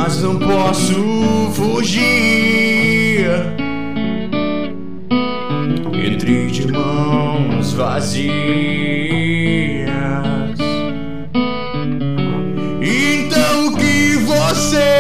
mas não posso fugir entre de mãos vazias. Então o que você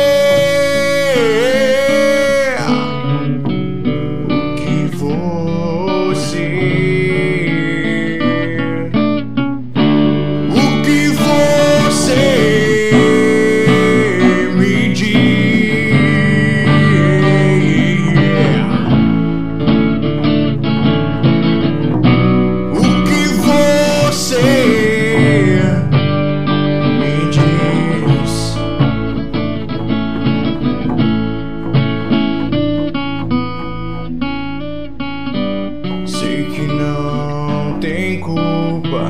tem culpa,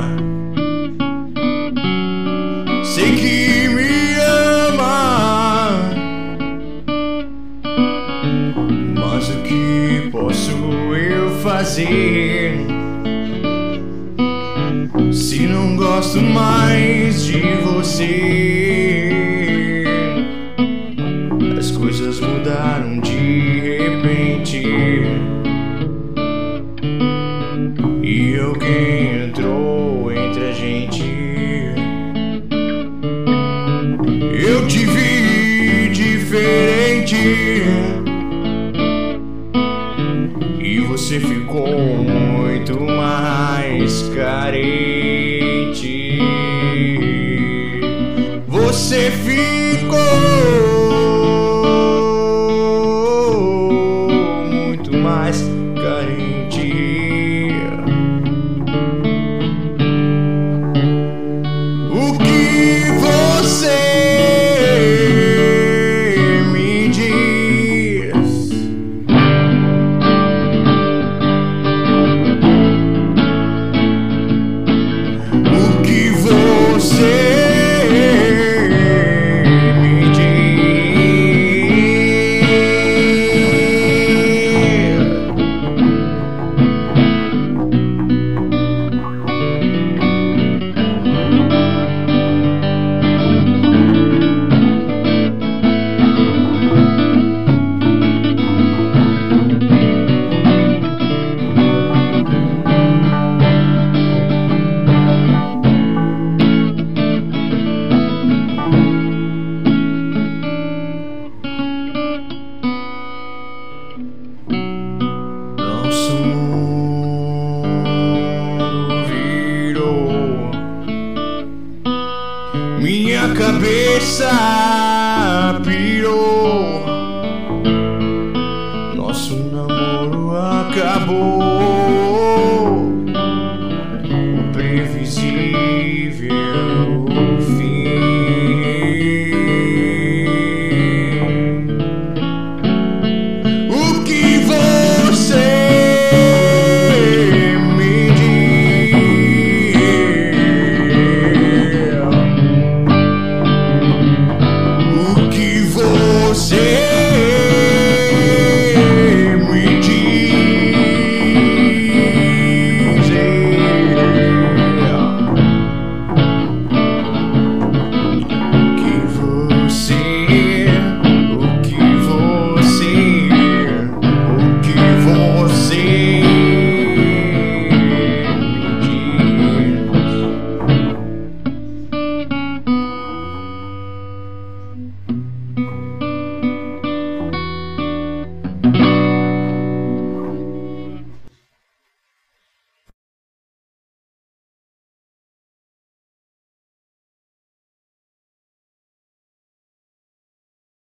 sei que me ama, mas o que posso eu fazer se não gosto mais de você? As coisas mudaram de repente e alguém entrou entre a gente. Eu te vi diferente e você ficou muito mais carente. Você ficou muito mais carente. Minha cabeça